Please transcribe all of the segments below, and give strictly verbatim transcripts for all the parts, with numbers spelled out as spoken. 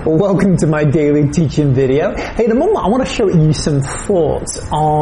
Well, welcome to my daily teaching video. Hey, in a moment I want to show you some thoughts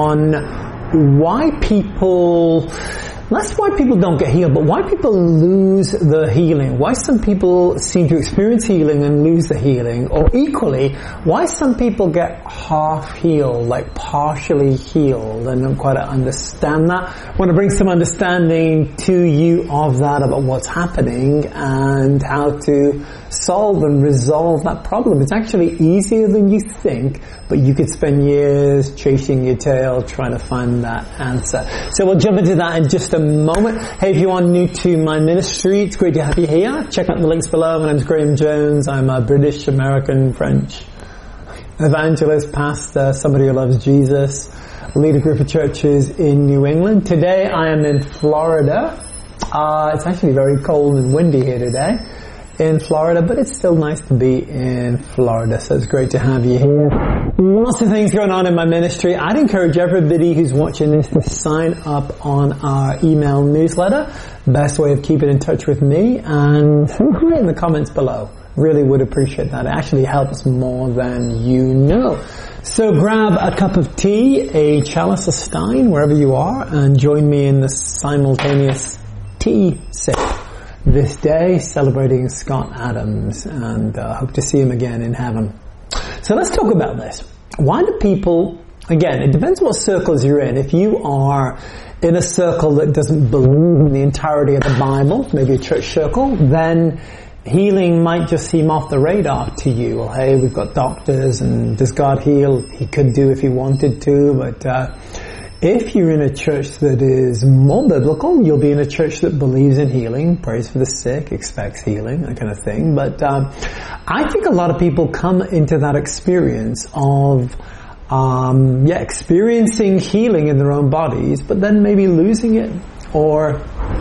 on why people, that's why people don't get healed, but why people lose the healing. Why some people seem to experience healing and lose the healing, or equally, why some people get half healed, like partially healed, and don't quite understand that. I want to bring some understanding to you of that, about what's happening and how to solve and resolve that problem. It's actually easier than you think, but you could spend years chasing your tail trying to find that answer. So we'll jump into that in just a moment. Hey, if you are new to my ministry, it's great to have you here. Check out the links below. My name's Graham Jones. I'm a British, American, French evangelist, pastor, somebody who loves Jesus, lead a group of churches in New England. Today I am in Florida. Uh, it's actually very cold and windy here today in Florida, but it's still nice to be in Florida, so it's great to have you here. Lots of things going on in my ministry. I'd encourage everybody who's watching this to sign up on our email newsletter. Best way of keeping in touch with me, and write in the comments below. Really would appreciate that. It actually helps more than you know. So grab a cup of tea, a chalice, a stein, wherever you are, and join me in the simultaneous tea sip this day, celebrating Scott Adams, and uh, hope to see him again in heaven. So let's talk about this. Why do people, again, it depends what circles you're in. If you are in a circle that doesn't believe in the entirety of the Bible, maybe a church circle, then healing might just seem off the radar to you. Well, hey, we've got doctors, and does God heal? He could do if he wanted to, but uh if you're in a church that is more biblical, you'll be in a church that believes in healing, prays for the sick, expects healing, that kind of thing. But um, I think a lot of people come into that experience of, um, yeah, experiencing healing in their own bodies, but then maybe losing it, or,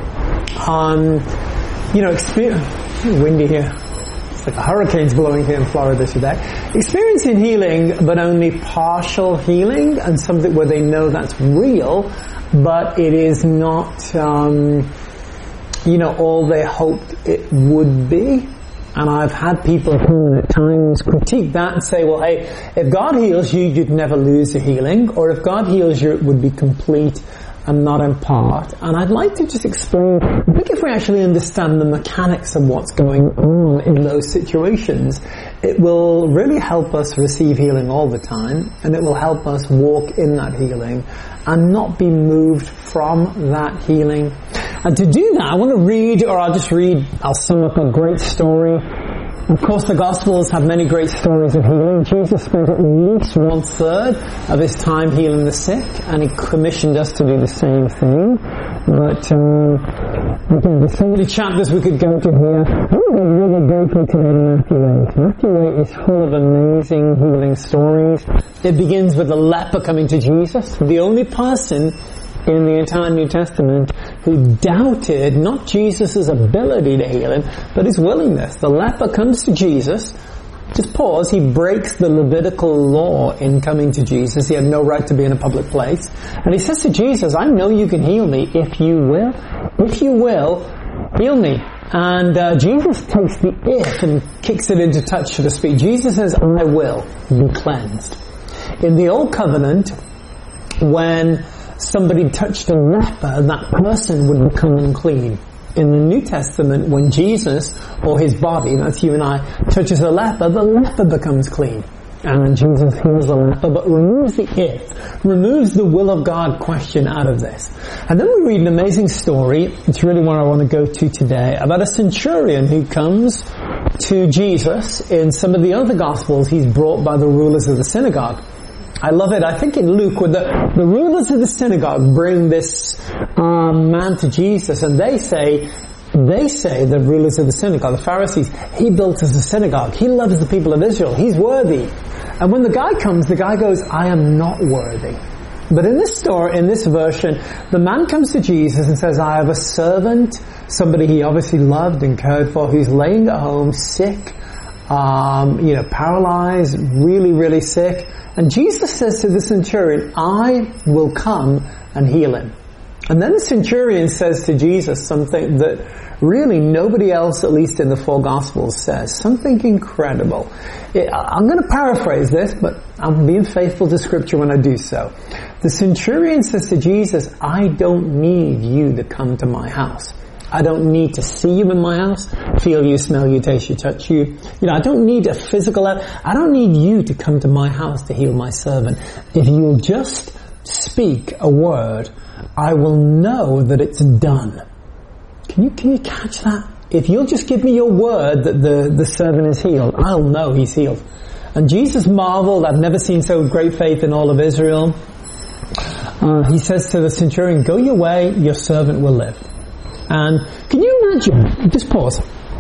um, you know, experience. Windy here. It's like a hurricane's blowing here in Florida today. Experiencing healing, but only partial healing, and something where they know that's real, but it is not, um, you know, all they hoped it would be. And I've had people who at times critique that and say, well, hey, if God heals you, you'd never lose the healing, or if God heals you, it would be complete and not in part. And I'd like to just explain, I think if we actually understand the mechanics of what's going on in those situations, it will really help us receive healing all the time, and it will help us walk in that healing and not be moved from that healing. And to do that, I want to read, or I'll just read, I'll sum up a great story. Of course, the Gospels have many great stories of healing. Jesus spent at least one third of his time healing the sick, and he commissioned us to do the same thing. But um, again, there's so many chapters we could go to here. I'm going to really go through today to Matthew eight. Matthew eight is full of amazing healing stories. It begins with a leper coming to Jesus, the only person in the entire New Testament who doubted not Jesus' ability to heal him, but his willingness. The leper comes to Jesus. Just pause. He breaks the Levitical law in coming to Jesus. He had no right to be in a public place. And he says to Jesus, I know you can heal me if you will. If you will, heal me. And uh, Jesus takes the if and kicks it into touch, so to speak. Jesus says, I will be cleansed. In the Old Covenant, when somebody touched a leper, that person would become unclean. In the New Testament, when Jesus, or his body, that's you and I, touches a leper, the leper becomes clean. And Jesus heals the leper, but removes the if, removes the will of God question out of this. And then we read an amazing story, it's really where I want to go to today, about a centurion who comes to Jesus. In some of the other Gospels, he's brought by the rulers of the synagogue. I love it. I think in Luke, where the, the rulers of the synagogue bring this um, man to Jesus, and they say, they say, the rulers of the synagogue, the Pharisees, he built us a synagogue. He loves the people of Israel. He's worthy. And when the guy comes, the guy goes, I am not worthy. But in this story, in this version, the man comes to Jesus and says, I have a servant, somebody he obviously loved and cared for, who's laying at home sick, um, you know, paralyzed, really, really sick. And Jesus says to the centurion, I will come and heal him. And then the centurion says to Jesus something that really nobody else, at least in the four Gospels, says. Something incredible. It, I'm going to paraphrase this, but I'm being faithful to Scripture when I do so. The centurion says to Jesus, I don't need you to come to my house. I don't need to see you in my house, feel you, smell you, taste you, touch you. You know, I don't need a physical, I don't need you to come to my house to heal my servant. If you'll just speak a word, I will know that it's done. Can you, can you catch that? If you'll just give me your word that the, the servant is healed, I'll know he's healed. And Jesus marveled, I've never seen so great faith in all of Israel. Uh, he says to the centurion, go your way, your servant will live. And can you imagine, just pause,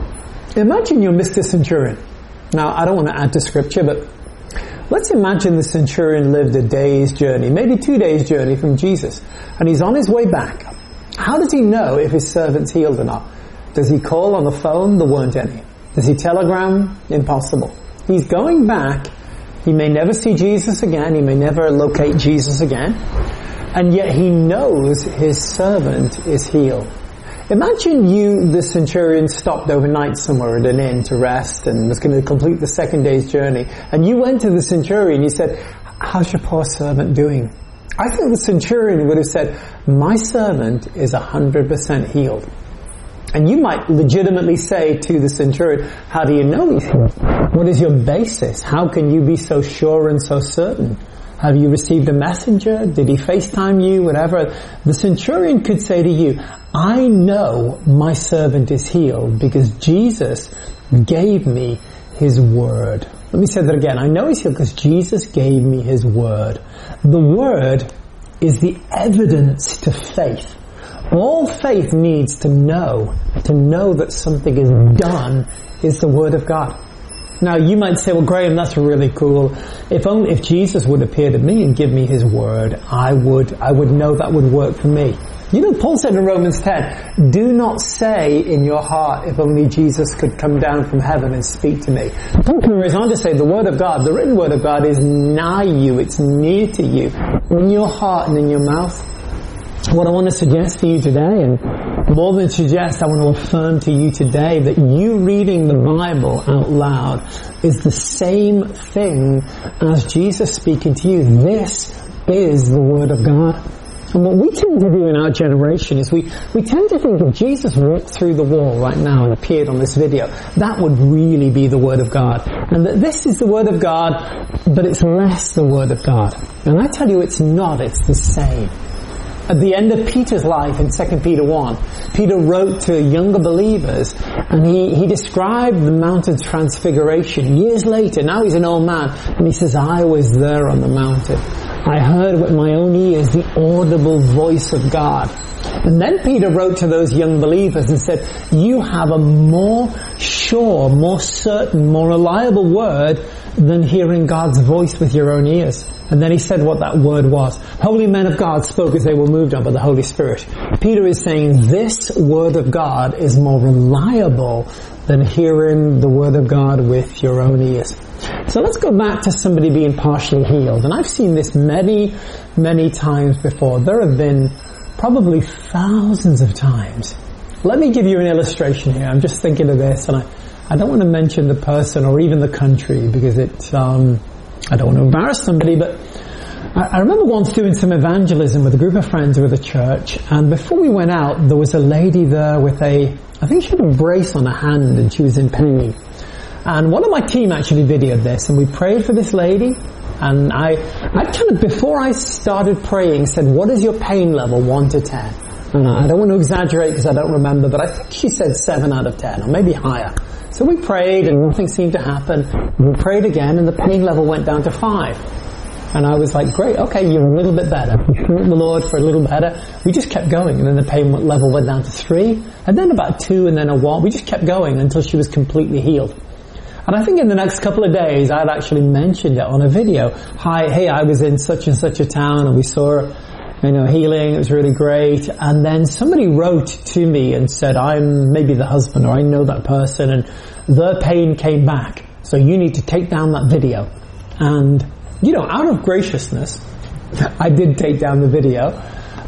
imagine you're Mister Centurion. Now, I don't want to add to Scripture, but let's imagine the centurion lived a day's journey, maybe two days' journey from Jesus, and he's on his way back. How does he know if his servant's healed or not? Does he call on the phone? There weren't any. Does he telegram? Impossible. He's going back. He may never see Jesus again. He may never locate Jesus again. And yet he knows his servant is healed. Imagine you, the centurion, stopped overnight somewhere at an inn to rest and was going to complete the second day's journey. And you went to the centurion and you said, how's your poor servant doing? I think the centurion would have said, my servant is one hundred percent healed. And you might legitimately say to the centurion, how do you know he's healed? What is your basis? How can you be so sure and so certain? Have you received a messenger? Did he FaceTime you? Whatever. The centurion could say to you, I know my servant is healed because Jesus gave me his word. Let me say that again. I know he's healed because Jesus gave me his word. The word is the evidence to faith. All faith needs to know, to know that something is done, is the word of God. Now you might say, well, Graham, that's really cool. If only, if Jesus would appear to me and give me his word, I would, I would know that would work for me. You know, Paul said in Romans ten, do not say in your heart, if only Jesus could come down from heaven and speak to me. Paul goes on to say, the word of God, the written word of God is nigh you, it's near to you, in your heart and in your mouth. What I want to suggest to you today, and more than suggest, I want to affirm to you today that you reading the Bible out loud is the same thing as Jesus speaking to you. This is the Word of God. And what we tend to do in our generation is we, we tend to think if Jesus walked through the wall right now and appeared on this video, that would really be the Word of God. And that this is the Word of God, but it's less the Word of God. And I tell you it's not, it's the same. At the end of Peter's life in Second Peter one, Peter wrote to younger believers and he, he described the mountain transfiguration years later. Now he's an old man and he says, I was there on the mountain. I heard with my own ears the audible voice of God. And then Peter wrote to those young believers and said, you have a more sure, more certain, more reliable word than hearing God's voice with your own ears. And then he said what that word was. Holy men of God spoke as they were moved on by the Holy Spirit. Peter is saying this word of God is more reliable than hearing the word of God with your own ears. So let's go back to somebody being partially healed. And I've seen this many, many times before. There have been probably thousands of times. Let me give you an illustration here. I'm just thinking of this, and I, I don't want to mention the person or even the country because it, um, I don't want to embarrass somebody, but I, I remember once doing some evangelism with a group of friends with a church, and before we went out, there was a lady there with a, I think she had a brace on her hand and she was in pain. And one of my team actually videoed this, and we prayed for this lady. And I, I kind of, before I started praying, said, what is your pain level, one to ten? And I don't want to exaggerate because I don't remember, but I think she said seven out of ten, or maybe higher. So we prayed and nothing seemed to happen. We prayed again and the pain level went down to five. And I was like, great, okay, you're a little bit better. We thanked the Lord for a little better. We just kept going, and then the pain level went down to three, and then about two, and then a one. We just kept going until she was completely healed. And I think in the next couple of days, I'd actually mentioned it on a video. Hi, hey, I was in such and such a town and we saw, you know, healing. It was really great. And then somebody wrote to me and said, I'm maybe the husband or I know that person and their pain came back. So you need to take down that video. And, you know, out of graciousness, I did take down the video.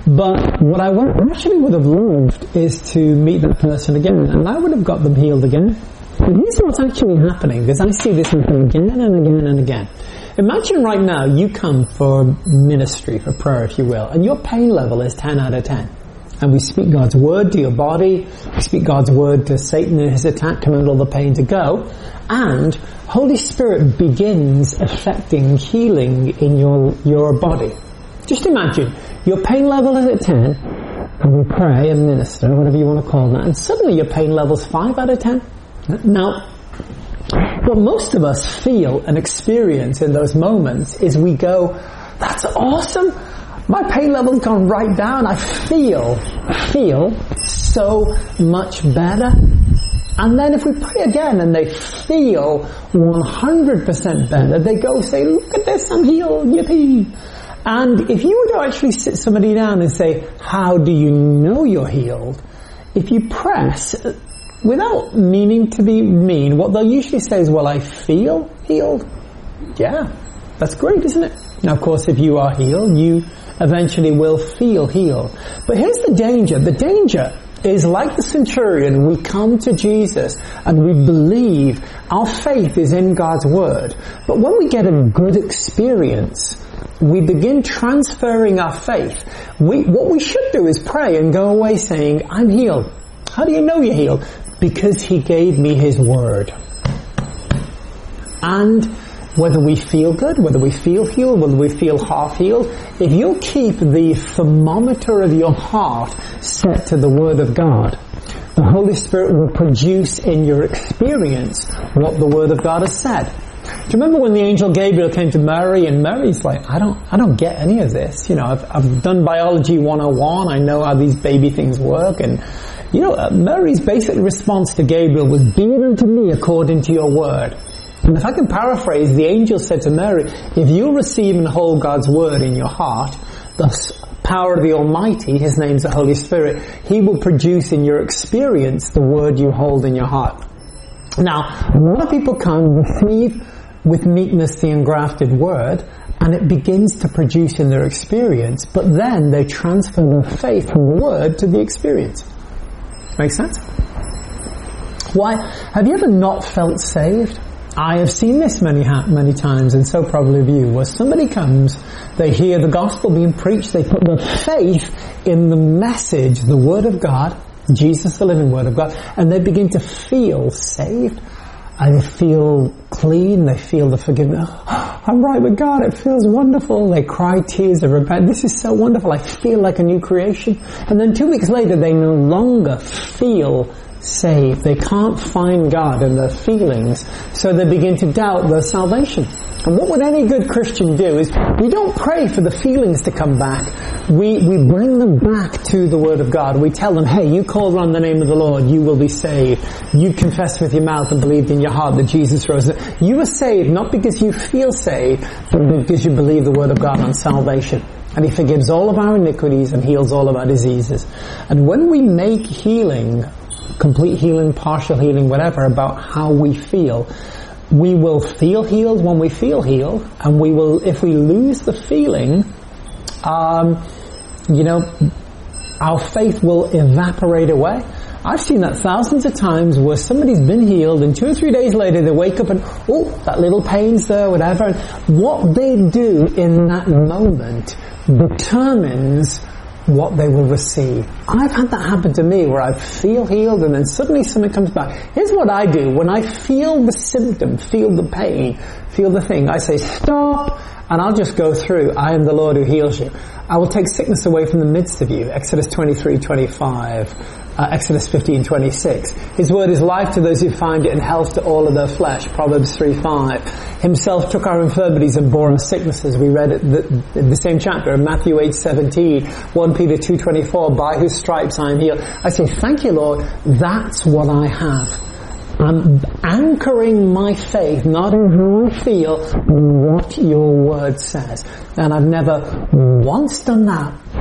But what I actually would have loved is to meet that person again, and I would have got them healed again. And here's what's actually happening, because I see this happen again and again and again. Imagine right now you come for ministry, for prayer if you will, and your pain level is ten out of ten. And we speak God's word to your body, we speak God's word to Satan and his attack, command all the pain to go, and Holy Spirit begins affecting healing in your, your body. Just imagine, your pain level is at ten, and we pray and minister, whatever you want to call that, and suddenly your pain level's five out of ten. Now, what most of us feel and experience in those moments is we go, that's awesome! My pain level's gone right down. I feel, feel so much better. And then if we pray again and they feel one hundred percent better, they go say, look at this, I'm healed, yippee. And if you were to actually sit somebody down and say, how do you know you're healed? If you press, without meaning to be mean, what they'll usually say is, well, I feel healed. Yeah, that's great, isn't it? Now, of course, if you are healed, you eventually will feel healed. But here's the danger. The danger is like the centurion, we come to Jesus and we believe our faith is in God's word. But when we get a good experience, we begin transferring our faith. We, what we should do is pray and go away saying, I'm healed. How do you know you're healed? Because he gave me his word. And whether we feel good, whether we feel healed, whether we feel half healed, if you keep the thermometer of your heart set to the Word of God, the Holy Spirit will produce in your experience what the Word of God has said. Do you remember when the angel Gabriel came to Mary, and Mary's like, I don't, I don't get any of this. You know, I've, I've done biology one oh one. I know how these baby things work. And, you know, uh, Mary's basic response to Gabriel was, be it unto me according to your word. And if I can paraphrase, the angel said to Mary, if you receive and hold God's word in your heart, the power of the Almighty, his name's the Holy Spirit, he will produce in your experience the word you hold in your heart. Now, a lot of people come, receive with meekness the engrafted word, and it begins to produce in their experience, but then they transfer their faith from the word to the experience. Make sense? Why? Have you ever not felt saved? I have seen this many many times, and so probably of you, where somebody comes, they hear the gospel being preached, they put their faith in the message, the Word of God, Jesus the living Word of God, and they begin to feel saved, and they feel clean, they feel the forgiveness. Oh, I'm right with God, it feels wonderful. They cry tears of repentance. This is so wonderful, I feel like a new creation. And then two weeks later, they no longer feel saved. They can't find God in their feelings, so they begin to doubt their salvation. And what would any good Christian do is, we don't pray for the feelings to come back. We, we bring them back to the Word of God. We tell them, hey, you called on the name of the Lord, you will be saved. You confessed with your mouth and believed in your heart that Jesus rose. You are saved not because you feel saved, but because you believe the Word of God on salvation. And he forgives all of our iniquities and heals all of our diseases. And when we make healing, complete healing, partial healing, whatever, about how we feel, we will feel healed when we feel healed, and we will, if we lose the feeling, um, you know, our faith will evaporate away. I've seen that thousands of times where somebody's been healed, and two or three days later they wake up and, oh, that little pain's there, whatever. And what they do in that moment determines what they will receive. I've had that happen to me where I feel healed and then suddenly something comes back. Here's what I do. When I feel the symptom, feel the pain, feel the thing, I say stop, and I'll just go through. I am the Lord who heals you. I will take sickness away from the midst of you. Exodus twenty-three twenty-five. Uh, Exodus fifteen twenty-six. His word is life to those who find it and health to all of their flesh. Proverbs three five. Himself took our infirmities and bore our sicknesses. We read it the, the same chapter. Matthew eight seventeen. First Peter two twenty-four. By whose stripes I am healed. I say, thank you, Lord. That's what I have. I'm anchoring my faith not in how I feel, but what your word says. And I've never once done that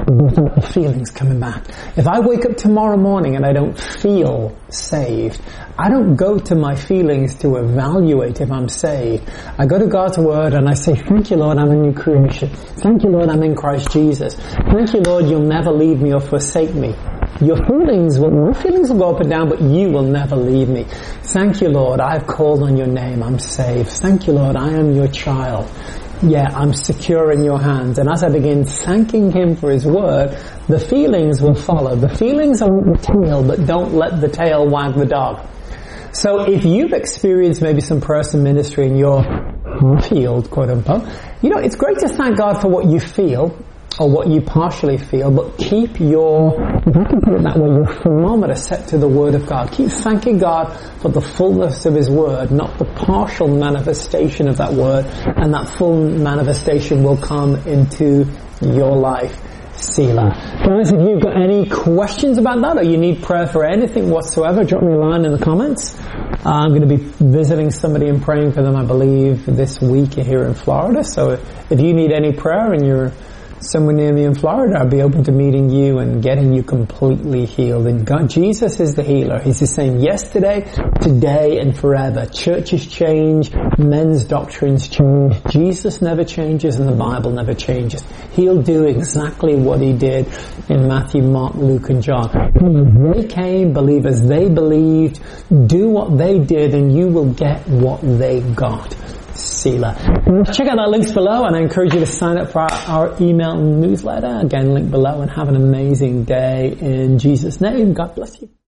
the feelings coming back. If I wake up tomorrow morning and I don't feel saved, I don't go to my feelings to evaluate if I'm saved. I go to God's Word and I say, thank you, Lord, I'm a new creation. Thank you, Lord, I'm in Christ Jesus. Thank you, Lord, you'll never leave me or forsake me. Your feelings will, your feelings will go up and down, but you will never leave me. Thank you, Lord, I've called on your name, I'm saved. Thank you, Lord, I am your child. Yeah, I'm secure in your hands. And as I begin thanking Him for His Word, the feelings will follow. The feelings are the tail, but don't let the tail wag the dog. So if you've experienced maybe some person ministry in your field, quote unquote, you know, it's great to thank God for what you feel, or what you partially feel, but keep your, if I can put it that way, your thermometer set to the Word of God. Keep thanking God for the fullness of His Word, not the partial manifestation of that Word, and that full manifestation will come into your life. Selah. Guys, if you've got any questions about that, or you need prayer for anything whatsoever, drop me a line in the comments. Uh, I'm going to be visiting somebody and praying for them, I believe, this week here in Florida. So if you need any prayer and you're somewhere near me in Florida, I'll be open to meeting you and getting you completely healed. And God, Jesus is the healer. He's the same yesterday, today, and forever. Churches change, men's doctrines change. Jesus never changes, and the Bible never changes. He'll do exactly what He did in Matthew, Mark, Luke, and John. They came, believe as they believed, do what they did, and you will get what they got. Selah. Check out our links below, and I encourage you to sign up for our, our email newsletter. Again, link below, and have an amazing day in Jesus' name. God bless you.